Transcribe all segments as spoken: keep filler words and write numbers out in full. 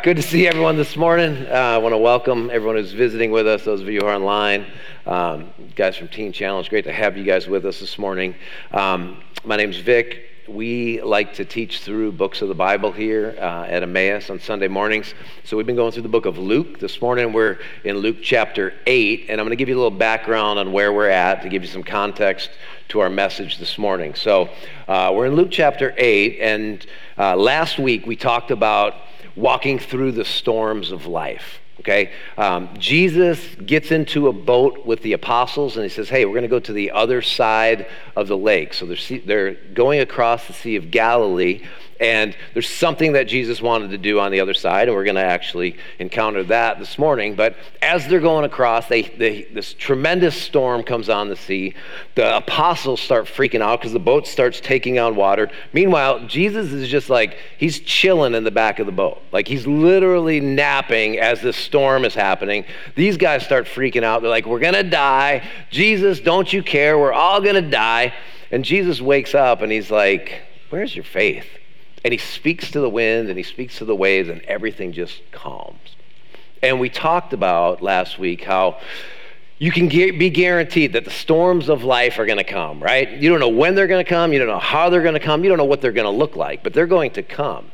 Good to see everyone this morning. Uh, I want to welcome everyone who's visiting with us, those of you who are online. Um, guys from Teen Challenge, great to have you guys with us this morning. Um, my name's Vic. We like to teach through books of the Bible here uh, at Emmaus on Sunday mornings. So we've been going through the book of Luke. This morning we're in Luke chapter eight, and I'm going to give you a little background on where we're at to give you some context to our message this morning. So uh, we're in Luke chapter eight, and uh, last week we talked about walking through the storms of life. Okay, um, Jesus gets into a boat with the apostles and he says, hey, we're going to go to the other side of the lake. So they're, they're going across the Sea of Galilee, and there's something that Jesus wanted to do on the other side, and we're going to actually encounter that this morning. But as they're going across, they, they this tremendous storm comes on the sea. The apostles start freaking out because the boat starts taking on water. Meanwhile, Jesus is just like, he's chilling in the back of the boat. Like he's literally napping as this storm is happening. These guys start freaking out. They're like, we're going to die. Jesus, don't you care? We're all going to die. And Jesus wakes up and he's like, where's your faith? And he speaks to the wind and he speaks to the waves, and everything just calms. And we talked about last week how you can be guaranteed that the storms of life are going to come, right? You don't know when they're going to come. You don't know how they're going to come. You don't know what they're going to look like, but they're going to come.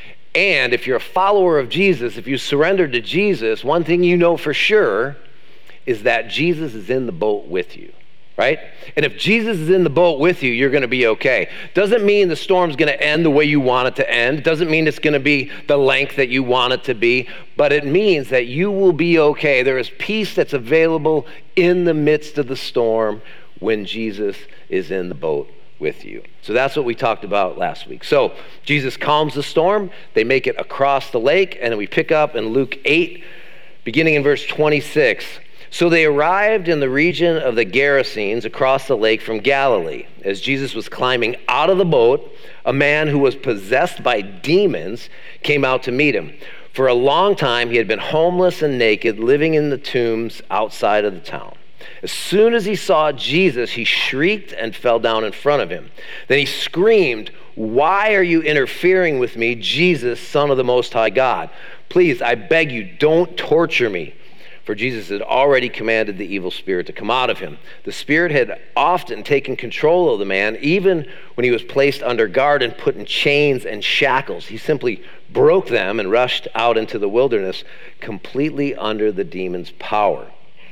And if you're a follower of Jesus, if you surrender to Jesus, one thing you know for sure is that Jesus is in the boat with you. Right? And if Jesus is in the boat with you, you're going to be okay. Doesn't mean the storm's going to end the way you want it to end. Doesn't mean it's going to be the length that you want it to be. But it means that you will be okay. There is peace that's available in the midst of the storm when Jesus is in the boat with you. So that's what we talked about last week. So Jesus calms the storm. They make it across the lake. And then we pick up in Luke eight, beginning in verse twenty-six. So they arrived in the region of the Gerasenes across the lake from Galilee. As Jesus was climbing out of the boat, a man who was possessed by demons came out to meet him. For a long time, he had been homeless and naked, living in the tombs outside of the town. As soon as he saw Jesus, he shrieked and fell down in front of him. Then he screamed, "Why are you interfering with me, Jesus, Son of the Most High God? Please, I beg you, don't torture me." For Jesus had already commanded the evil spirit to come out of him. The spirit had often taken control of the man, even when he was placed under guard and put in chains and shackles. He simply broke them and rushed out into the wilderness, completely under the demon's power.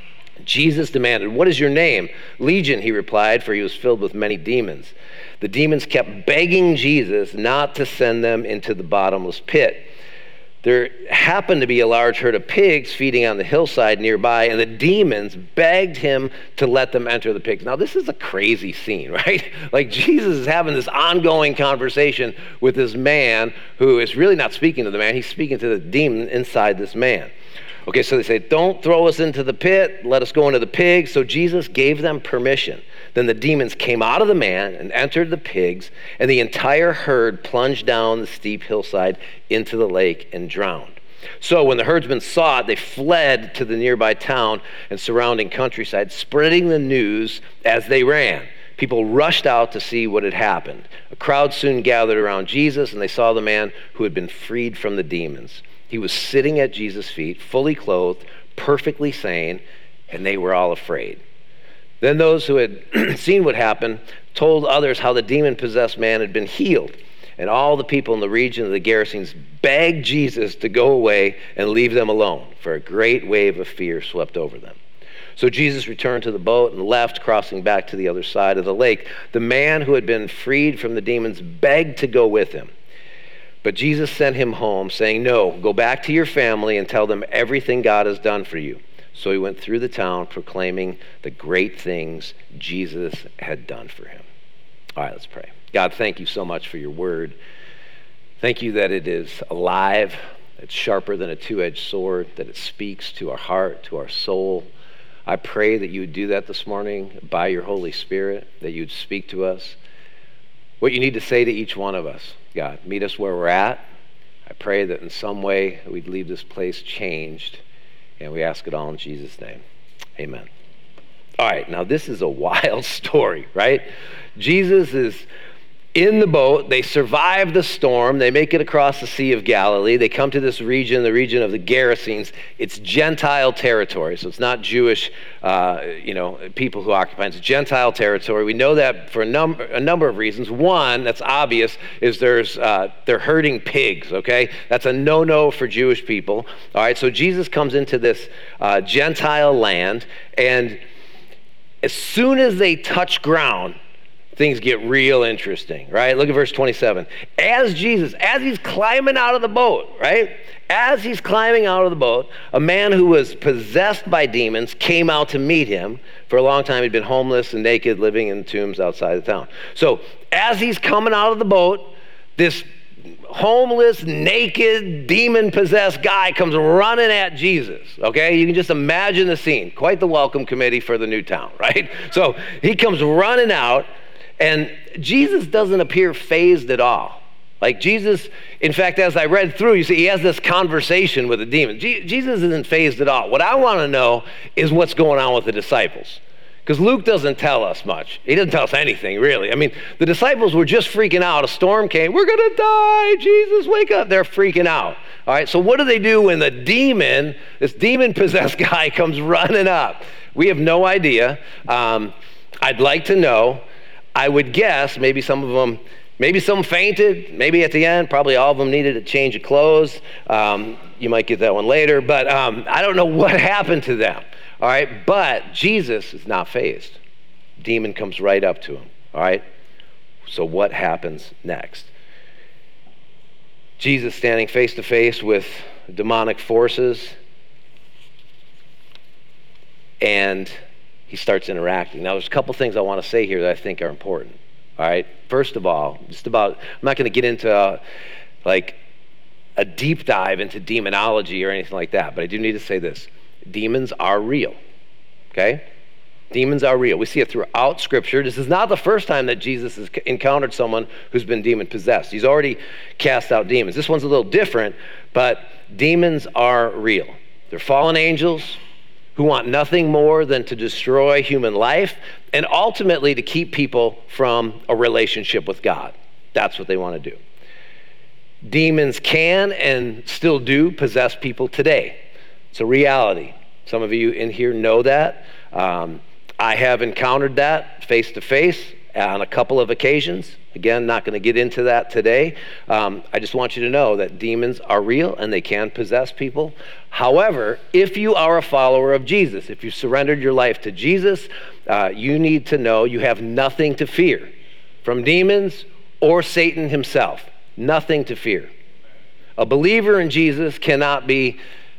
Jesus demanded, "What is your name?" "Legion," he replied, for he was filled with many demons. The demons kept begging Jesus not to send them into the bottomless pit. There happened to be a large herd of pigs feeding on the hillside nearby, and the demons begged him to let them enter the pigs. Now, this is a crazy scene, right? Like Jesus is having this ongoing conversation with this man who is really not speaking to the man. He's speaking to the demon inside this man. Okay, so they say, "Don't throw us into the pit. Let us go into the pigs." So Jesus gave them permission. Then the demons came out of the man and entered the pigs, and the entire herd plunged down the steep hillside into the lake and drowned. So when the herdsmen saw it, they fled to the nearby town and surrounding countryside, spreading the news as they ran. People rushed out to see what had happened. A crowd soon gathered around Jesus, and they saw the man who had been freed from the demons. He was sitting at Jesus' feet, fully clothed, perfectly sane, and they were all afraid. Then those who had seen what happened told others how the demon-possessed man had been healed. And all the people in the region of the Gerasenes begged Jesus to go away and leave them alone, for a great wave of fear swept over them. So Jesus returned to the boat and left, crossing back to the other side of the lake. The man who had been freed from the demons begged to go with him. But Jesus sent him home, saying, "No, go back to your family and tell them everything God has done for you." So he went through the town proclaiming the great things Jesus had done for him. All right, let's pray. God, thank you so much for your word. Thank you that it is alive, it's sharper than a two-edged sword, that it speaks to our heart, to our soul. I pray that you would do that this morning by your Holy Spirit, that you would speak to us what you need to say to each one of us. God, meet us where we're at. I pray that in some way we'd leave this place changed, and we ask it all in Jesus' name. Amen. All right, now this is a wild story, right? Jesus is in the boat. They survive the storm. They make it across the Sea of Galilee. They come to this region, the region of the Gerasenes. It's Gentile territory, so it's not Jewish, uh, you know, people who occupy it. It's Gentile territory. We know that for a number a number of reasons. One, that's obvious, is there's uh, they're herding pigs. Okay, that's a no-no for Jewish people. All right, so Jesus comes into this uh, Gentile land, and as soon as they touch ground, things get real interesting, right? Look at verse twenty-seven. As Jesus, as he's climbing out of the boat, right? As he's climbing out of the boat, a man who was possessed by demons came out to meet him. For a long time, he'd been homeless and naked, living in tombs outside the town. So as he's coming out of the boat, this homeless, naked, demon-possessed guy comes running at Jesus, okay? You can just imagine the scene. Quite the welcome committee for the new town, right? So he comes running out, and Jesus doesn't appear fazed at all. Like Jesus, in fact, as I read through, you see, he has this conversation with the demon. Je- Jesus isn't fazed at all. What I want to know is what's going on with the disciples. Because Luke doesn't tell us much. He doesn't tell us anything, really. I mean, the disciples were just freaking out. A storm came. We're going to die. Jesus, wake up. They're freaking out. All right, so what do they do when the demon, this demon-possessed guy comes running up? We have no idea. Um, I'd like to know. I would guess maybe some of them, maybe some fainted, maybe at the end, probably all of them needed a change of clothes. Um, you might get that one later, but um, I don't know what happened to them, all right? But Jesus is not fazed. Demon comes right up to him, all right? So what happens next? Jesus standing face to face with demonic forces, and he starts interacting. Now, there's a couple things I want to say here that I think are important. All right. First of all, just about, I'm not going to get into uh, like a deep dive into demonology or anything like that, but I do need to say this. Demons are real. Okay? Demons are real. We see it throughout Scripture. This is not the first time that Jesus has encountered someone who's been demon possessed. He's already cast out demons. This one's a little different, but demons are real. They're fallen angels who want nothing more than to destroy human life and ultimately to keep people from a relationship with God. That's what they want to do. Demons can and still do possess people today. It's a reality. Some of you in here know that. Um, I have encountered that face to face on a couple of occasions. Again, not going to get into that today. Um, I just want you to know that demons are real and they can possess people. However, if you are a follower of Jesus, if you've surrendered your life to Jesus, uh, you need to know you have nothing to fear from demons or Satan himself. Nothing to fear. A believer in Jesus cannot be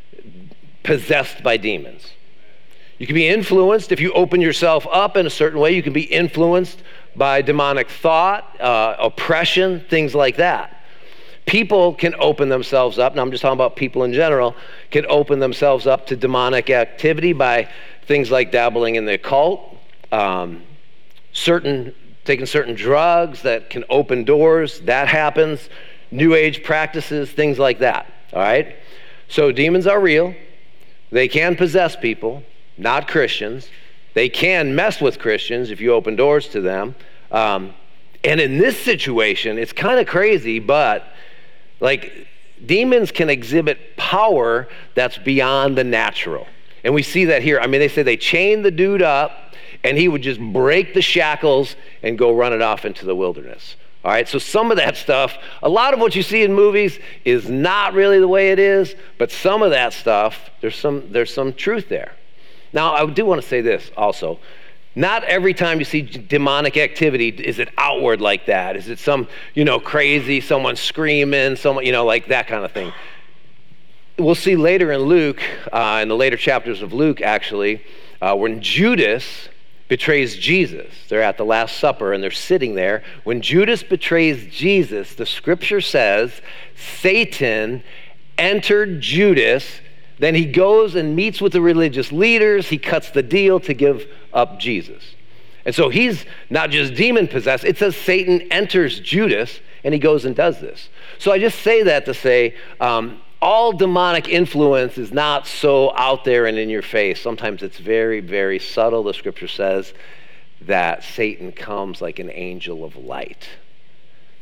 possessed by demons. You can be influenced if you open yourself up in a certain way. You can be influenced by demonic thought, uh, oppression, things like that. People can open themselves up, and I'm just talking about people in general, can open themselves up to demonic activity by things like dabbling in the occult, um, certain taking certain drugs that can open doors. That happens. New Age practices, things like that. All right? So demons are real. They can possess people, not Christians. They can mess with Christians if you open doors to them. Um, and in this situation, it's kind of crazy, but like demons can exhibit power that's beyond the natural. And we see that here. I mean, they say they chained the dude up and he would just break the shackles and go run it off into the wilderness. All right, so some of that stuff, a lot of what you see in movies is not really the way it is, but some of that stuff, there's some there's some truth there. Now, I do want to say this also. Not every time you see demonic activity is it outward like that. Is it some, you know, crazy, someone screaming, someone, you know, like that kind of thing. We'll see later in Luke, uh, in the later chapters of Luke, actually, uh, when Judas betrays Jesus. They're at the Last Supper and they're sitting there. When Judas betrays Jesus, the scripture says Satan entered Judas. Then he goes and meets with the religious leaders. He cuts the deal to give up Jesus. And so he's not just demon possessed. It says Satan enters Judas and he goes and does this. So I just say that to say um, all demonic influence is not so out there and in your face. Sometimes it's very, very subtle. The scripture says that Satan comes like an angel of light.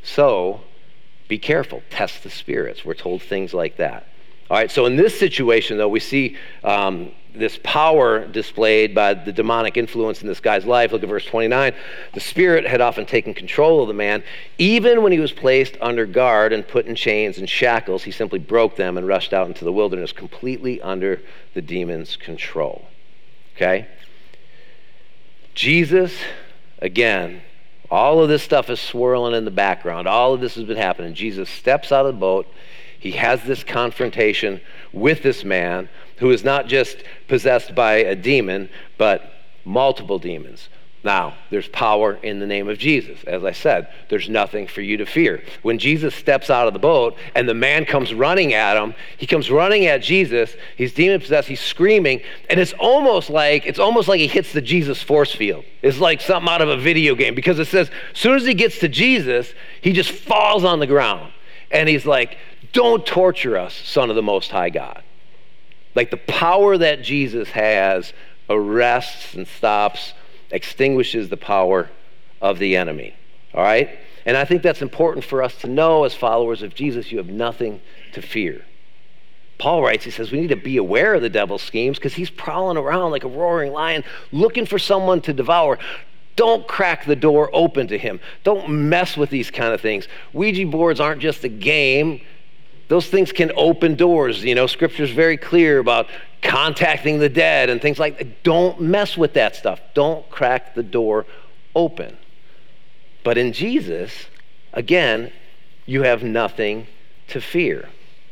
So be careful, test the spirits. We're told things like that. All right, so in this situation, though, we see um, this power displayed by the demonic influence in this guy's life. Look at verse twenty-nine. The spirit had often taken control of the man. Even when he was placed under guard and put in chains and shackles, he simply broke them and rushed out into the wilderness, completely under the demon's control. Okay? Jesus, again, all of this stuff is swirling in the background. All of this has been happening. Jesus steps out of the boat. He has this confrontation with this man who is not just possessed by a demon, but multiple demons. Now, there's power in the name of Jesus. As I said, there's nothing for you to fear. When Jesus steps out of the boat and the man comes running at him, he comes running at Jesus, he's demon-possessed, he's screaming, and it's almost like it's almost like he hits the Jesus force field. It's like something out of a video game, because it says, as soon as he gets to Jesus, he just falls on the ground. And he's like, don't torture us, Son of the Most High God. Like, the power that Jesus has arrests and stops, extinguishes the power of the enemy. All right? And I think that's important for us to know as followers of Jesus. You have nothing to fear. Paul writes, he says, we need to be aware of the devil's schemes because he's prowling around like a roaring lion looking for someone to devour. Don't crack the door open to him. Don't mess with these kind of things. Ouija boards aren't just a game. Those things can open doors. You know, Scripture's very clear about contacting the dead and things like that. Don't mess with that stuff. Don't crack the door open. But in Jesus, again, you have nothing to fear.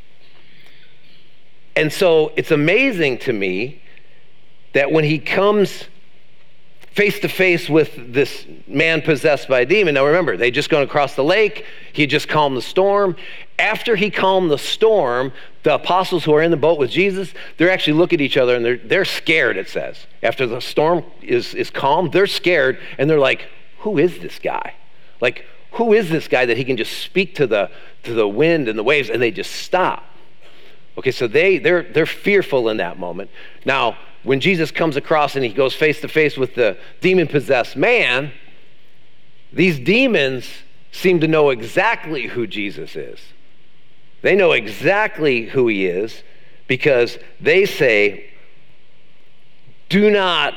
And so it's amazing to me that when he comes face to face with this man possessed by a demon. Now remember, they just gone across the lake. He had just calmed the storm. After he calmed the storm, the apostles who are in the boat with Jesus, they're actually look at each other and they're they're scared, it says. After the storm is, is calmed, they're scared and they're like, who is this guy? Like, who is this guy that he can just speak to the to the wind and the waves and they just stop? Okay, so they they're they're fearful in that moment. Now, when Jesus comes across and he goes face to face with the demon-possessed man, these demons seem to know exactly who Jesus is. They know exactly who he is because they say, do not,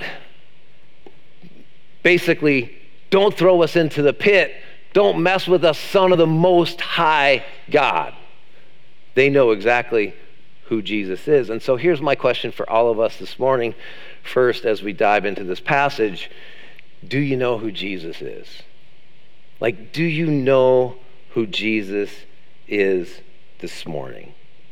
basically, don't throw us into the pit. Don't mess with us, Son of the Most High God. They know exactly who Jesus is. And so here's my question for all of us this morning. First, as we dive into this passage, do you know who Jesus is? Like, do you know who Jesus is this morning?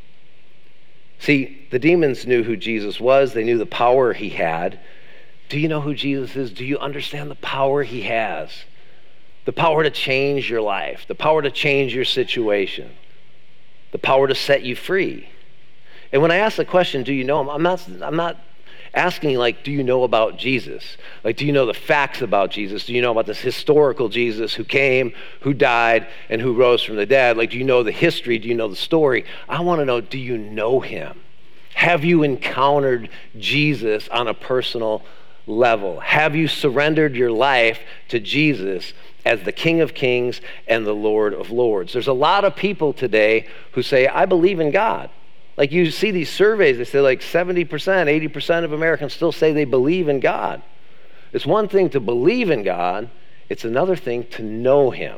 See, the demons knew who Jesus was. They knew the power he had. Do you know who Jesus is? Do you understand the power he has? The power to change your life, the power to change your situation, the power to set you free. And when I ask the question, do you know him? I'm not, I'm not asking, like, do you know about Jesus? Like, do you know the facts about Jesus? Do you know about this historical Jesus who came, who died, and who rose from the dead? Like, do you know the history? Do you know the story? I want to know, do you know him? Have you encountered Jesus on a personal level? Have you surrendered your life to Jesus as the King of Kings and the Lord of Lords? There's a lot of people today who say, I believe in God. Like, you see these surveys, they say like seventy percent, eighty percent of Americans still say they believe in God. It's one thing to believe in God, it's another thing to know him.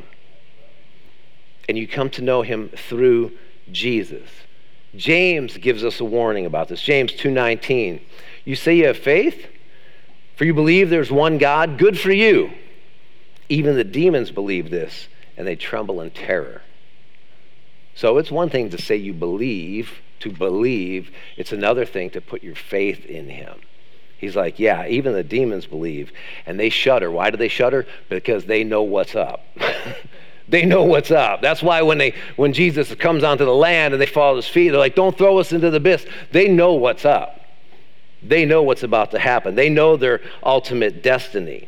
And you come to know him through Jesus. James gives us a warning about this. James two nineteen. You say you have faith, for you believe there's one God. Good for you. Even the demons believe this, and they tremble in terror. So it's one thing to say you believe, to believe. It's another thing to put your faith in him. He's like, yeah, even the demons believe, and they shudder. Why do they shudder? Because they know what's up. They know what's up. That's why when they when Jesus comes onto the land and they fall at his feet, they're like, don't throw us into the abyss. They know what's up. They know what's about to happen. They know their ultimate destiny.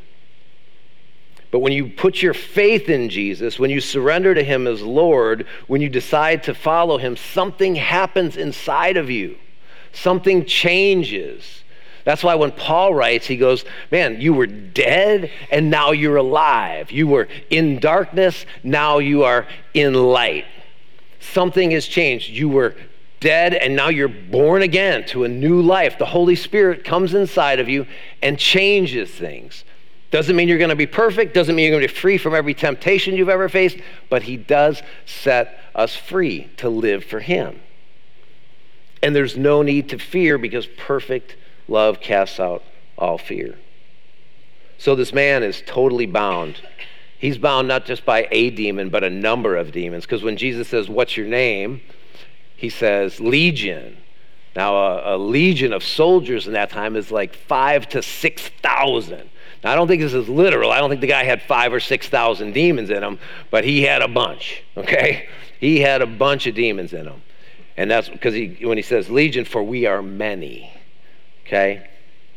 But when you put your faith in Jesus, when you surrender to him as Lord, when you decide to follow him, something happens inside of you. Something changes. That's why when Paul writes, he goes, man, you were dead and now you're alive. You were in darkness, now you are in light. Something has changed. You were dead and now you're born again to a new life. The Holy Spirit comes inside of you and changes things. Doesn't mean you're going to be perfect, doesn't mean you're going to be free from every temptation you've ever faced, but he does set us free to live for him. And there's no need to fear because perfect love casts out all fear. So this man is totally bound. He's bound not just by a demon, but a number of demons. Because when Jesus says, what's your name? He says, legion. Now, a, a legion of soldiers in that time is like five to six thousand. Now, I don't think this is literal. I don't think the guy had five or six thousand demons in him, but he had a bunch, okay? He had a bunch of demons in him. And that's because he, when he says legion, for we are many, okay?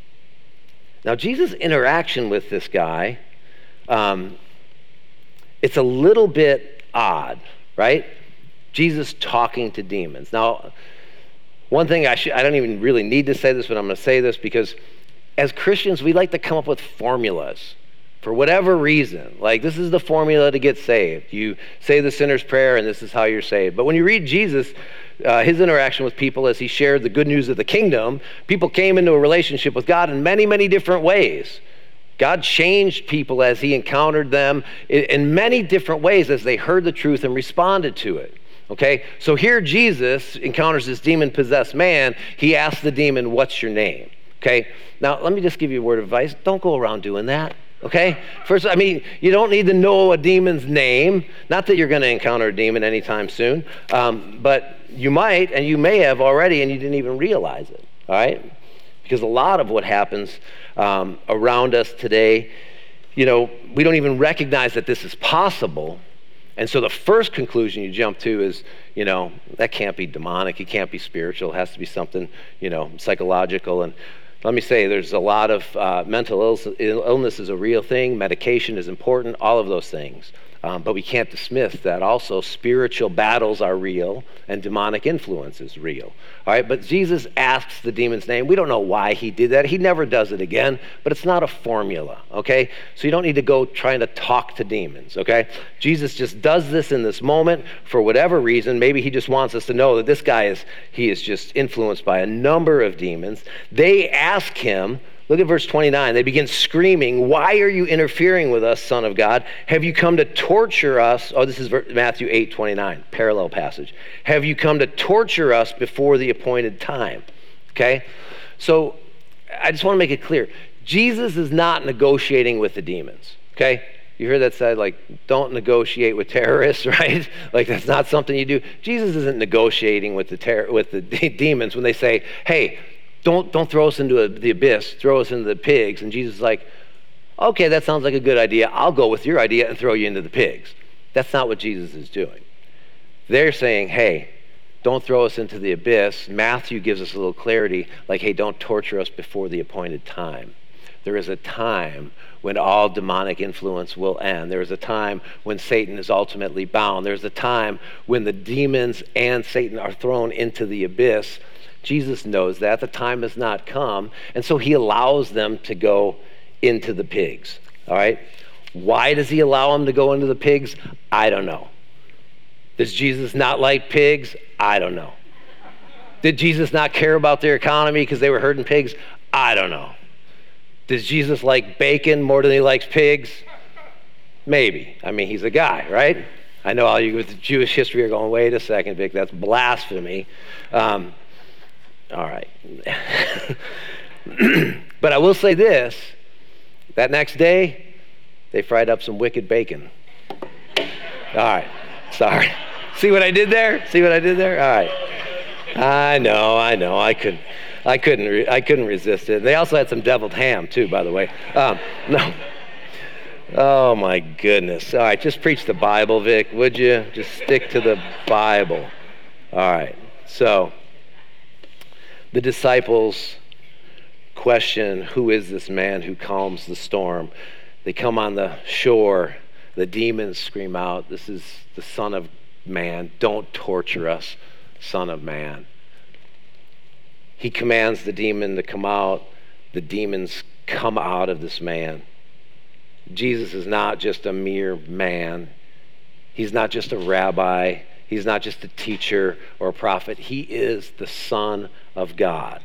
Now, Jesus' interaction with this guy, um, it's a little bit odd, right? Jesus talking to demons. Now, one thing I should, I don't even really need to say this, but I'm going to say this because as Christians, we like to come up with formulas for whatever reason. Like, this is the formula to get saved. You say the sinner's prayer, and this is how you're saved. But when you read Jesus, uh, his interaction with people as he shared the good news of the kingdom, people came into a relationship with God in many, many different ways. God changed people as he encountered them in, in many different ways as they heard the truth and responded to it. Okay, so here Jesus encounters this demon-possessed man. He asks the demon, what's your name? Okay, now let me just give you a word of advice. Don't go around doing that, okay? First, I mean, you don't need to know a demon's name. Not that you're going to encounter a demon anytime soon, um, but you might, and you may have already, and you didn't even realize it, all right? Because a lot of what happens um, around us today, you know, we don't even recognize that this is possible. And so the first conclusion you jump to is, you know, that can't be demonic. It can't be spiritual. It has to be something, you know, psychological. And let me say, there's a lot of uh, mental illness. Illness is a real thing. Medication is important. All of those things. Um, but we can't dismiss that also spiritual battles are real and demonic influence is real. All right, but Jesus asks the demon's name. We don't know why he did that. He never does it again, but it's not a formula, okay? So you don't need to go trying to talk to demons, okay? Jesus just does this in this moment for whatever reason. Maybe he just wants us to know that this guy is, he is just influenced by a number of demons. They ask him, look at verse twenty-nine. They begin screaming, why are you interfering with us, Son of God? Have you come to torture us? Oh, this is Matthew eight twenty-nine, parallel passage. Have you come to torture us before the appointed time? Okay? So I just want to make it clear. Jesus is not negotiating with the demons. Okay? You heard that said, like, don't negotiate with terrorists, right? Like, that's not something you do. Jesus isn't negotiating with the ter- with the de- demons when they say, hey, Don't don't throw us into a, the abyss, throw us into the pigs. And Jesus is like, okay, that sounds like a good idea. I'll go with your idea and throw you into the pigs. That's not what Jesus is doing. They're saying, hey, don't throw us into the abyss. Matthew gives us a little clarity, like, hey, don't torture us before the appointed time. There is a time when all demonic influence will end. There is a time when Satan is ultimately bound. There's a time when the demons and Satan are thrown into the abyss. Jesus knows that. The time has not come. And so he allows them to go into the pigs. All right? Why does he allow them to go into the pigs? I don't know. Does Jesus not like pigs? I don't know. Did Jesus not care about their economy because they were herding pigs? I don't know. Does Jesus like bacon more than he likes pigs? Maybe. I mean, he's a guy, right? I know all you with Jewish history are going, wait a second, Vic, that's blasphemy. Um, All right. But I will say this, that next day, they fried up some wicked bacon. All right. Sorry. See what I did there? See what I did there? All right. I know, I know. I couldn't, I couldn't, re- I couldn't resist it. They also had some deviled ham too, by the way. Um, no. Oh my goodness. All right. Just preach the Bible, Vic, would you? Just stick to the Bible. All right. So, the disciples question, who is this man who calms the storm? They come on the shore. The demons scream out, this is the Son of Man. Don't torture us, Son of Man. He commands the demon to come out. the demons come out of this man. Jesus is not just a mere man. He's not just a rabbi. He's not just a teacher or a prophet. He is the Son of God.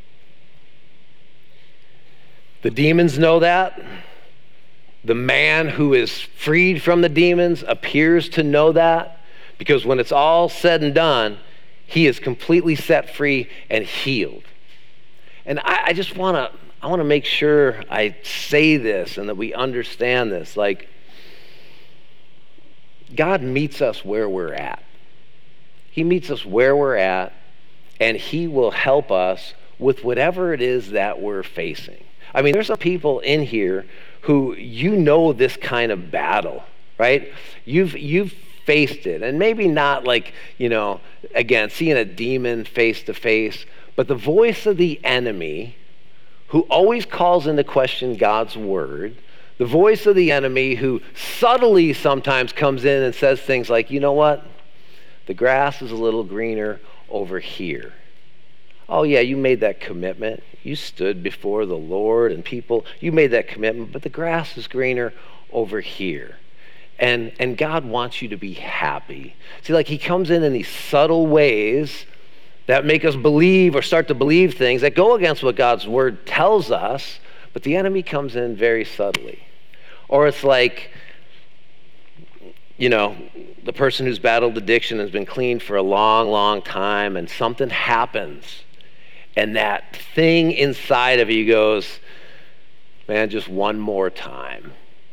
The demons know that. The man who is freed from the demons appears to know that, because when it's all said and done, he is completely set free and healed. And I, I just want to I want to make sure I say this and that we understand this. Like, God meets us where we're at. He meets us where we're at, and he will help us with whatever it is that we're facing. I mean, there's some people in here who, you know, this kind of battle, right? You've you've faced it, and maybe not like, you know, again, seeing a demon face to face, but the voice of the enemy, who always calls into question God's word, the voice of the enemy who subtly sometimes comes in and says things like, you know what? The grass is a little greener over here. Oh yeah, you made that commitment. You stood before the Lord and people. You made that commitment, but the grass is greener over here. And, and God wants you to be happy. See, like, he comes in in these subtle ways that make us believe or start to believe things that go against what God's word tells us, but the enemy comes in very subtly. Or it's like, you know, the person who's battled addiction has been clean for a long, long time, and something happens, and that thing inside of you goes, man, just one more time.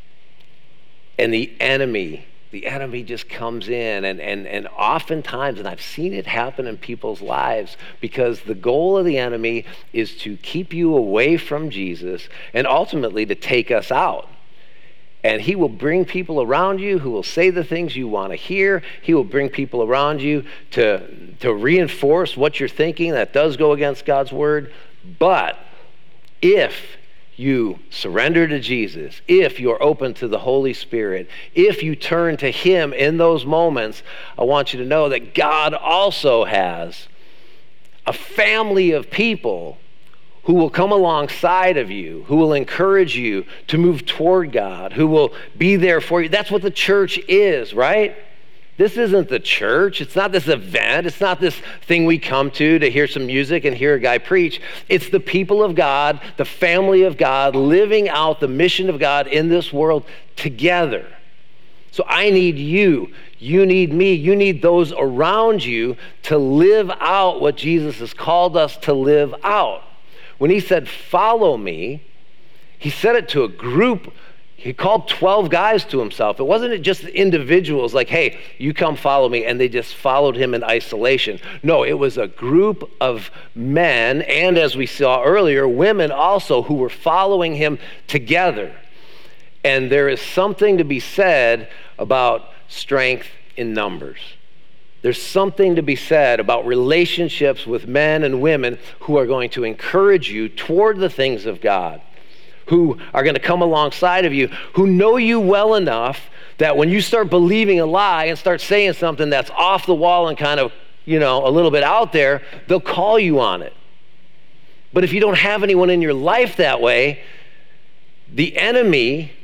And the enemy, the enemy just comes in, and, and, and oftentimes, and I've seen it happen in people's lives, because the goal of the enemy is to keep you away from Jesus and ultimately to take us out. And he will bring people around you who will say the things you want to hear. He will bring people around you to, to reinforce what you're thinking that does go against God's word. But if you surrender to Jesus, if you're open to the Holy Spirit, if you turn to him in those moments, I want you to know that God also has a family of people who will come alongside of you, who will encourage you to move toward God, who will be there for you. That's what the church is, right? This isn't the church. It's not this event. It's not this thing we come to to hear some music and hear a guy preach. It's the people of God, the family of God, living out the mission of God in this world together. So I need you. You need me. You need those around you to live out what Jesus has called us to live out. When he said, follow me, he said it to a group. He called twelve guys to himself. It wasn't just individuals like, hey, you come follow me, and they just followed him in isolation. No, it was a group of men, and as we saw earlier, women also, who were following him together. And there is something to be said about strength in numbers. There's something to be said about relationships with men and women who are going to encourage you toward the things of God, who are going to come alongside of you, who know you well enough that when you start believing a lie and start saying something that's off the wall and kind of, you know, a little bit out there, they'll call you on it. But if you don't have anyone in your life that way, the enemy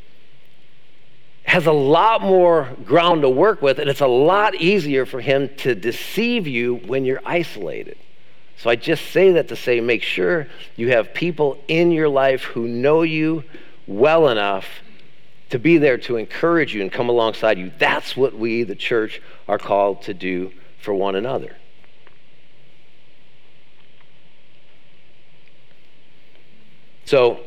has a lot more ground to work with, and it's a lot easier for him to deceive you when you're isolated. So I just say that to say, make sure you have people in your life who know you well enough to be there to encourage you and come alongside you. That's what we, the church, are called to do for one another. So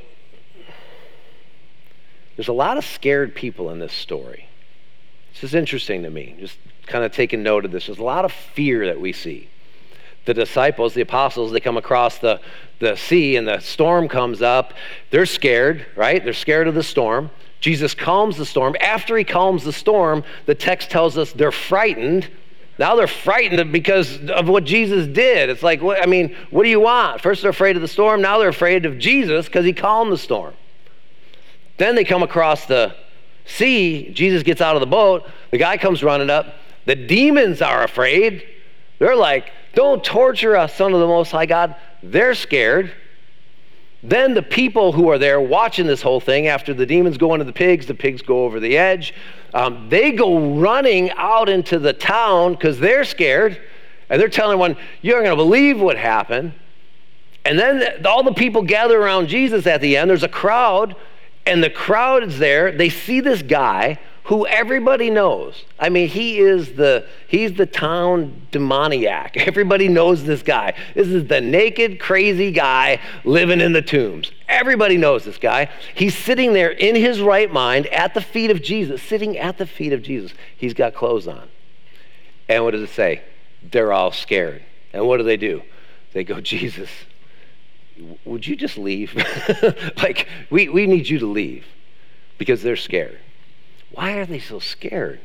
there's a lot of scared people in this story. This is interesting to me, just kind of taking note of this. There's a lot of fear that we see. The disciples, the apostles, they come across the, the sea and the storm comes up. They're scared, right? They're scared of the storm. Jesus calms the storm. After he calms the storm, the text tells us they're frightened. Now they're frightened because of what Jesus did. It's like, what, I mean, what do you want? First they're afraid of the storm. Now they're afraid of Jesus because he calmed the storm. Then they come across the sea. Jesus gets out of the boat. The guy comes running up. The demons are afraid. They're like, don't torture us, Son of the Most High God. They're scared. Then the people who are there watching this whole thing, after the demons go into the pigs, the pigs go over the edge, um, they go running out into the town because they're scared, and they're telling everyone, you're not going to believe what happened. And then all the people gather around Jesus at the end. There's a crowd, and the crowd is there. They see this guy who everybody knows. I mean, he is the, he's the town demoniac. Everybody knows this guy. This is the naked, crazy guy living in the tombs. Everybody knows this guy. He's sitting there in his right mind at the feet of Jesus, sitting at the feet of Jesus. He's got clothes on. And what does it say? They're all scared. And what do they do? They go, Jesus, would you just leave? Like, we, we need you to leave, because they're scared. Why are they so scared?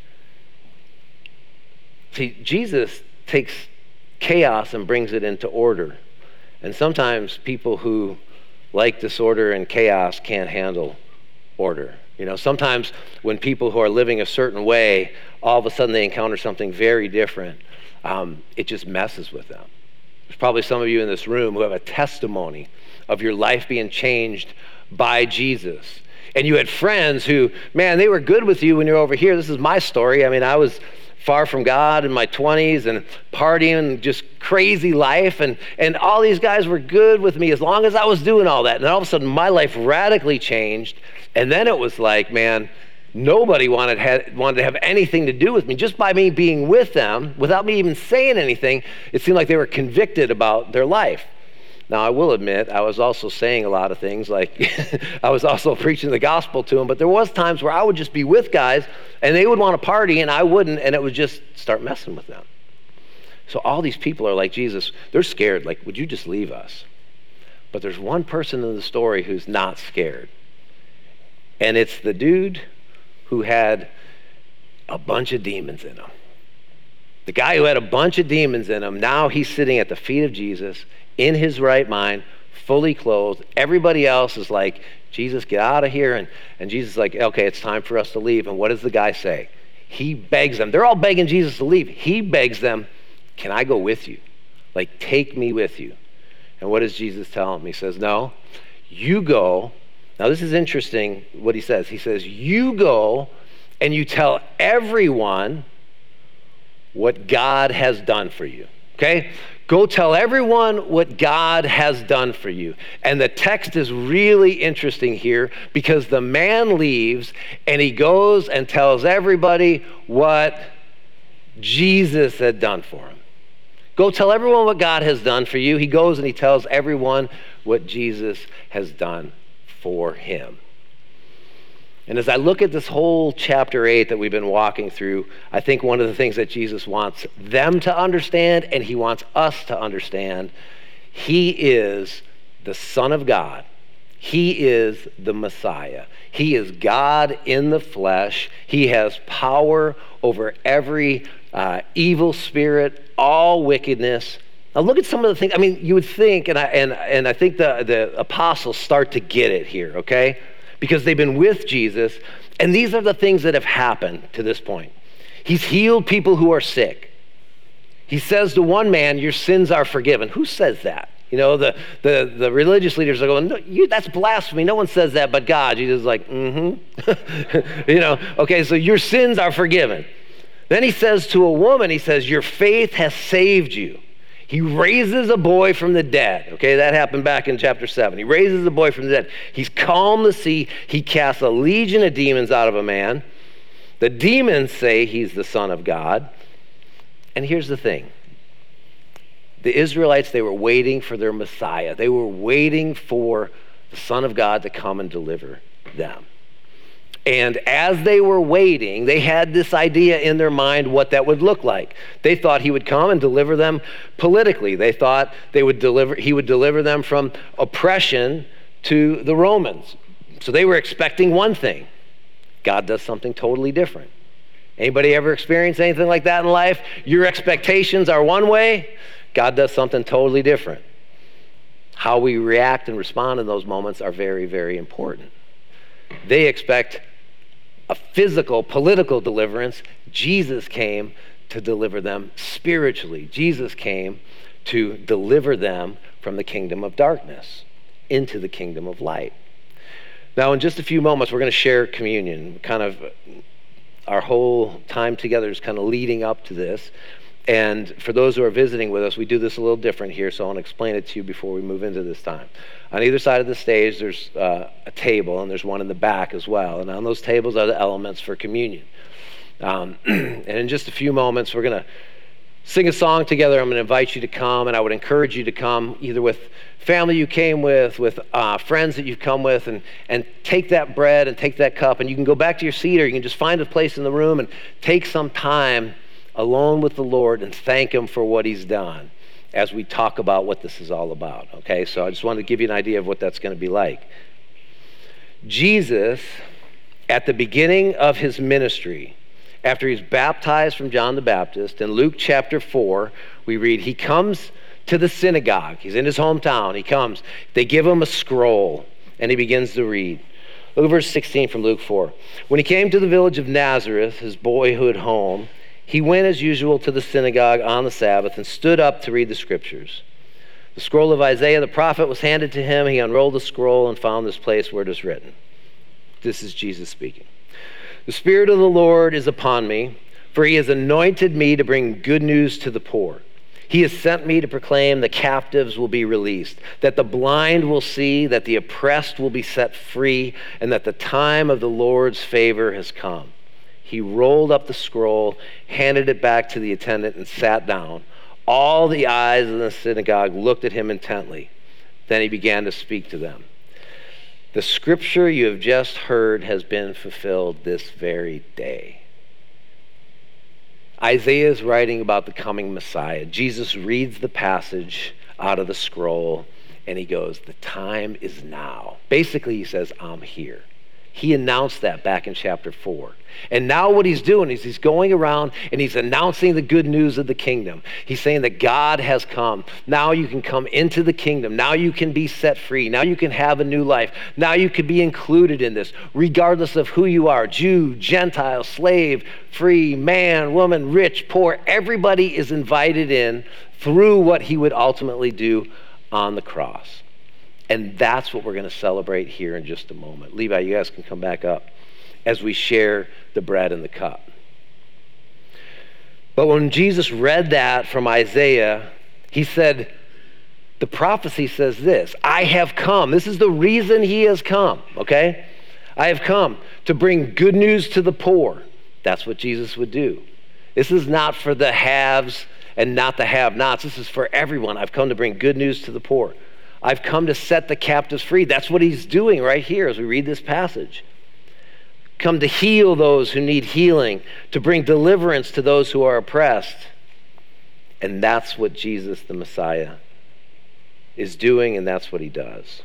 See, Jesus takes chaos and brings it into order. And sometimes people who like disorder and chaos can't handle order. You know, sometimes when people who are living a certain way, all of a sudden they encounter something very different, um, it just messes with them. There's probably some of you in this room who have a testimony of your life being changed by Jesus. And you had friends who, man, they were good with you when you're over here. This is my story. I mean, I was far from God in my twenties and partying, just crazy life. And, and all these guys were good with me as long as I was doing all that. And then all of a sudden, my life radically changed. And then it was like, man, nobody wanted, had, wanted to have anything to do with me. Just by me being with them, without me even saying anything, it seemed like they were convicted about their life. Now, I will admit, I was also saying a lot of things, like I was also preaching the gospel to them, but there was times where I would just be with guys, and they would want to party, and I wouldn't, and it would just start messing with them. So all these people are like, Jesus, they're scared, like, would you just leave us? But there's one person in the story who's not scared, and it's the dude who had a bunch of demons in him. The guy who had a bunch of demons in him, now he's sitting at the feet of Jesus, in his right mind, fully clothed. Everybody else is like, Jesus, get out of here. And, and Jesus is like, okay, it's time for us to leave. And what does the guy say? He begs them. They're all begging Jesus to leave. He begs them, can I go with you? Like, take me with you. And what does Jesus tell him? He says, no, you go. Now, this is interesting what he says. He says, you go and you tell everyone what God has done for you. Okay? Go tell everyone what God has done for you. And the text is really interesting here, because the man leaves and he goes and tells everybody what Jesus had done for him. Go tell everyone what God has done for you. He goes and he tells everyone what Jesus has done for him. And as I look at this whole chapter eight that we've been walking through, I think one of the things that Jesus wants them to understand, and he wants us to understand, he is the Son of God. He is the Messiah. He is God in the flesh. He has power over every uh, evil spirit, all wickedness. Now look at some of the things. I mean, you would think, and I, and, and I think the, the apostles start to get it here, okay? Because they've been with Jesus, and these are the things that have happened to this point. He's healed people who are sick. He says to one man, your sins are forgiven. Who says that? You know, the the, the religious leaders are going, no, you, that's blasphemy. No one says that but God. Jesus is like, mm-hmm. You know, okay, so your sins are forgiven. Then he says to a woman, he says, your faith has saved you. He raises a boy from the dead. Okay, that happened back in chapter seven. He raises a boy from the dead. He's calmed the sea. He casts a legion of demons out of a man. The demons say he's the Son of God. And here's the thing. The Israelites, they were waiting for their Messiah. They were waiting for the Son of God to come and deliver them. And as they were waiting, they had this idea in their mind what that would look like. They thought he would come and deliver them politically. They thought they would deliver, he would deliver them from oppression to the Romans. So they were expecting one thing. God does something totally different. Anybody ever experienced anything like that in life? Your expectations are one way. God does something totally different. How we react and respond in those moments are very, very important. They expect a physical, political deliverance. Jesus came to deliver them spiritually. Jesus came to deliver them from the kingdom of darkness. into the kingdom of light. Now, in just a few moments, we're going to share communion. Kind of our whole time together is kind of leading up to this. And for those who are visiting with us, we do this a little different here, so I want to explain it to you before we move into this time. On either side of the stage, there's uh, a table, and there's one in the back as well. And on those tables are the elements for communion. Um, and in just a few moments, we're going to sing a song together. I'm going to invite you to come, and I would encourage you to come either with family you came with, with uh, friends that you've come with, and, and take that bread and take that cup. And you can go back to your seat, or you can just find a place in the room and take some time alone with the Lord and thank him for what he's done as we talk about what this is all about, okay? So I just wanted to give you an idea of what that's going to be like. Jesus, at the beginning of his ministry, after he's baptized from John the Baptist, in Luke chapter four, we read, he comes to the synagogue. He's in his hometown. He comes. They give him a scroll, and he begins to read. Look at verse sixteen from Luke four. When he came to the village of Nazareth, his boyhood home, he went as usual to the synagogue on the Sabbath and stood up to read the scriptures. The scroll of Isaiah the prophet was handed to him. He unrolled the scroll and found this place where it is written. This is Jesus speaking. The Spirit of the Lord is upon me, for he has anointed me to bring good news to the poor. He has sent me to proclaim the captives will be released, that the blind will see, that the oppressed will be set free, and that the time of the Lord's favor has come. He rolled up the scroll, handed it back to the attendant, and sat down. All the eyes in the synagogue looked at him intently. Then he began to speak to them. The scripture you have just heard has been fulfilled this very day. Isaiah is writing about the coming Messiah. Jesus reads the passage out of the scroll, and he goes, the time is now. Basically, he says, I'm here. He announced that back in chapter four. And now what he's doing is he's going around and he's announcing the good news of the kingdom. He's saying that God has come. Now you can come into the kingdom. Now you can be set free. Now you can have a new life. Now you can be included in this, regardless of who you are, Jew, Gentile, slave, free, man, woman, rich, poor. Everybody is invited in through what he would ultimately do on the cross. And that's what we're going to celebrate here in just a moment. Levi, you guys can come back up as we share the bread and the cup. But when Jesus read that from Isaiah, he said, the prophecy says this, I have come. This is the reason he has come, okay? I have come to bring good news to the poor. That's what Jesus would do. This is not for the haves and not the have-nots. This is for everyone. I've come to bring good news to the poor. I've come to set the captives free. That's what he's doing right here as we read this passage. Come to heal those who need healing, to bring deliverance to those who are oppressed. And that's what Jesus, the Messiah, is doing, and that's what he does.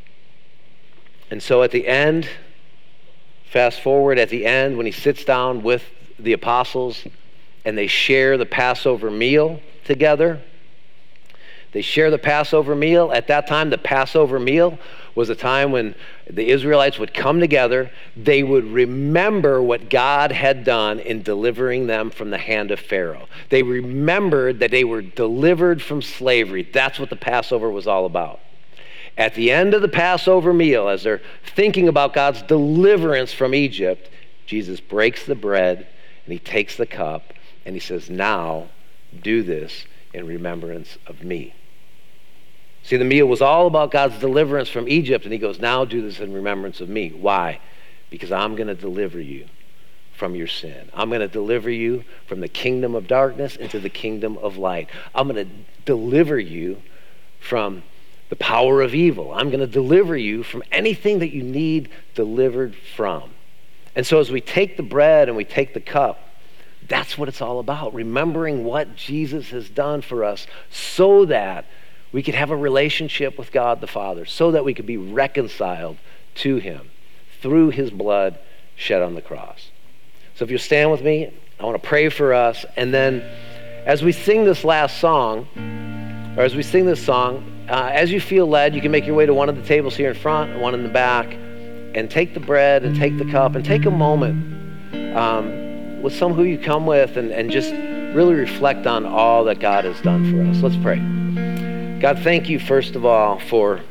And so at the end, fast forward at the end, when he sits down with the apostles and they share the Passover meal together, They share the Passover meal. At that time, the Passover meal was a time when the Israelites would come together. They would remember what God had done in delivering them from the hand of Pharaoh. They remembered that they were delivered from slavery. That's what the Passover was all about. At the end of the Passover meal, as they're thinking about God's deliverance from Egypt, Jesus breaks the bread and he takes the cup and he says, now do this in remembrance of me. See, the meal was all about God's deliverance from Egypt, and he goes, now do this in remembrance of me. Why? Because I'm going to deliver you from your sin. I'm going to deliver you from the kingdom of darkness into the kingdom of light. I'm going to deliver you from the power of evil. I'm going to deliver you from anything that you need delivered from. And so as we take the bread and we take the cup, that's what it's all about, remembering what Jesus has done for us so that we could have a relationship with God the Father, so that we could be reconciled to him through his blood shed on the cross. So if you'll stand with me, I want to pray for us. And then as we sing this last song, or as we sing this song, uh, as you feel led, you can make your way to one of the tables here in front and one in the back, and take the bread and take the cup and take a moment um, with some who you come with and, and just really reflect on all that God has done for us. Let's pray. God, thank you, first of all, for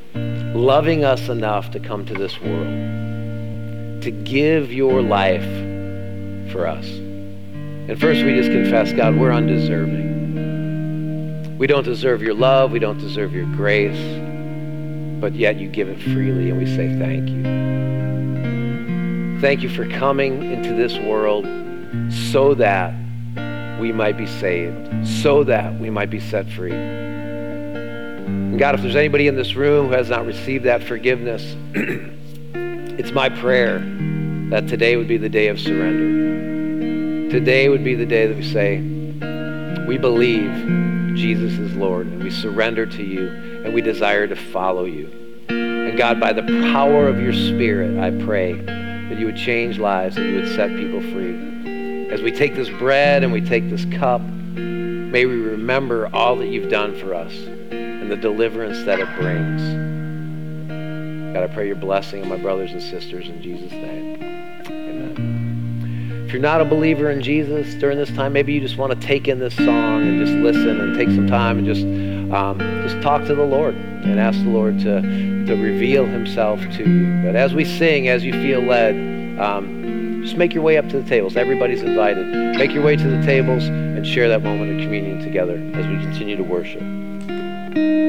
loving us enough to come to this world, to give your life for us. And first we just confess, God, we're undeserving. We don't deserve your love. We don't deserve your grace. But yet you give it freely, and we say thank you. Thank you for coming into this world so that we might be saved, so that we might be set free. And God, if there's anybody in this room who has not received that forgiveness, it's my prayer that today would be the day of surrender. Today would be the day that we say, we believe Jesus is Lord, and we surrender to you, and we desire to follow you. And God, by the power of your Spirit, I pray that you would change lives, that you would set people free. As we take this bread and we take this cup, may we remember all that you've done for us and the deliverance that it brings. God, I pray your blessing on my brothers and sisters in Jesus' name. Amen. If you're not a believer in Jesus during this time, maybe you just want to take in this song and just listen and take some time and just um, just talk to the Lord and ask the Lord to, to reveal himself to you. But as we sing, as you feel led, um, just make your way up to the tables. Everybody's invited. Make your way to the tables and share that moment of communion together as we continue to worship.